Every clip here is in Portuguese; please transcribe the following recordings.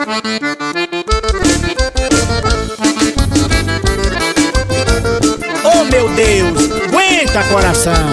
Oh meu Deus, aguenta coração.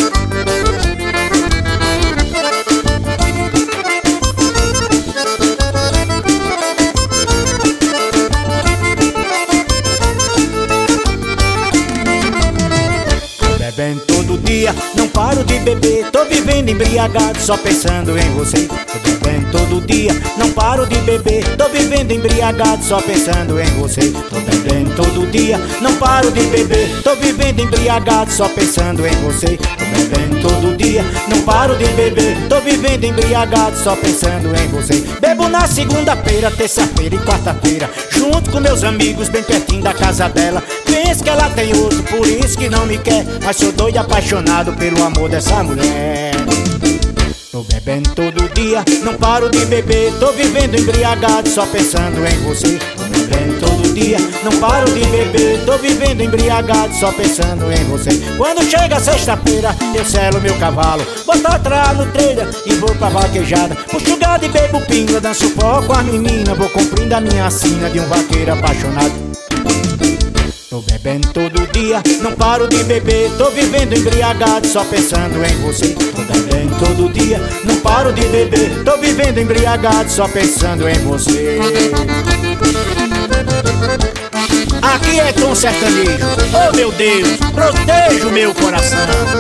Bebendo todo dia, não paro de beber. Tô vivendo embriagado, só pensando em você. Tô bebendo todo dia, não paro de beber. Tô vivendo embriagado, só pensando em você. Tô bebendo todo dia, não paro de beber. Tô vivendo embriagado, só pensando em você. Tô bebendo todo dia, não paro de beber. Tô vivendo embriagado, só pensando em você. Bebo na segunda-feira, terça-feira e quarta-feira, junto com meus amigos, bem pertinho da casa dela. Penso que ela tem outro, por isso que não me quer, mas sou doido apaixonado pelo amor dessa mulher. Tô bebendo todo dia, não paro de beber. Tô vivendo embriagado, só pensando em você. Tô bebendo todo dia, não paro de beber. Tô vivendo embriagado, só pensando em você. Quando chega sexta-feira, eu selo meu cavalo, boto atrás no trailer e vou pra vaquejada. Puxo gado e bebo pinga, danço forró com a menina. Vou cumprindo a minha sina de um vaqueiro apaixonado. Tô bebendo todo dia, não paro de beber. Tô vivendo embriagado, só pensando em você. Tô bebendo todo dia, não paro de beber. Tô vivendo embriagado, só pensando em você. Aqui é Tom Sertanejo. Oh meu Deus, proteja o meu coração.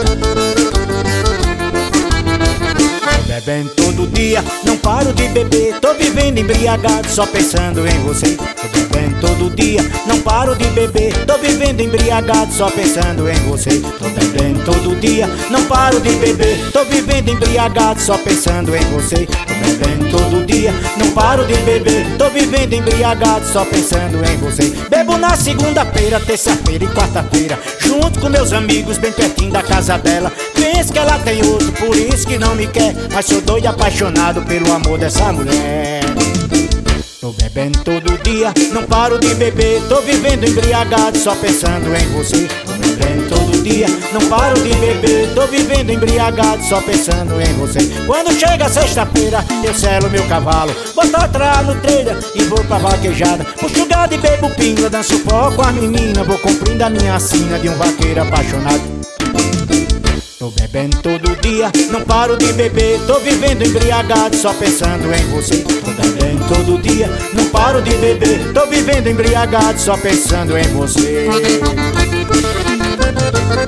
Bebendo todo dia, não paro de beber. Tô vivendo embriagado, só pensando em você. Tô bebendo todo dia, não paro de beber. Tô vivendo embriagado, só pensando em você. Tô bebendo todo dia, não paro de beber. Tô vivendo embriagado, só pensando em você. Tô bebendo todo dia, não paro de beber. Tô vivendo embriagado, só pensando em você. Bebo na segunda-feira, terça-feira e quarta-feira, junto com meus amigos, bem pertinho da casa dela. Penso que ela tem outro, por isso que não me quer, mas sou doido apaixonado pelo amor dessa mulher. Tô bebendo todo dia, não paro de beber. Tô vivendo embriagado, só pensando em você. Tô bebendo todo dia, não paro de beber. Tô vivendo embriagado, só pensando em você. Quando chega sexta-feira, eu selo meu cavalo, boto atrás no trailer e vou pra vaquejada. Puxo gado e bebo pinga, danço forró com a menina. Vou cumprindo a minha sina de um vaqueiro apaixonado. Tô bebendo todo dia, não paro de beber. Tô vivendo embriagado, só pensando em você. Tô bebendo todo dia, não paro de beber. Tô vivendo embriagado, só pensando em você.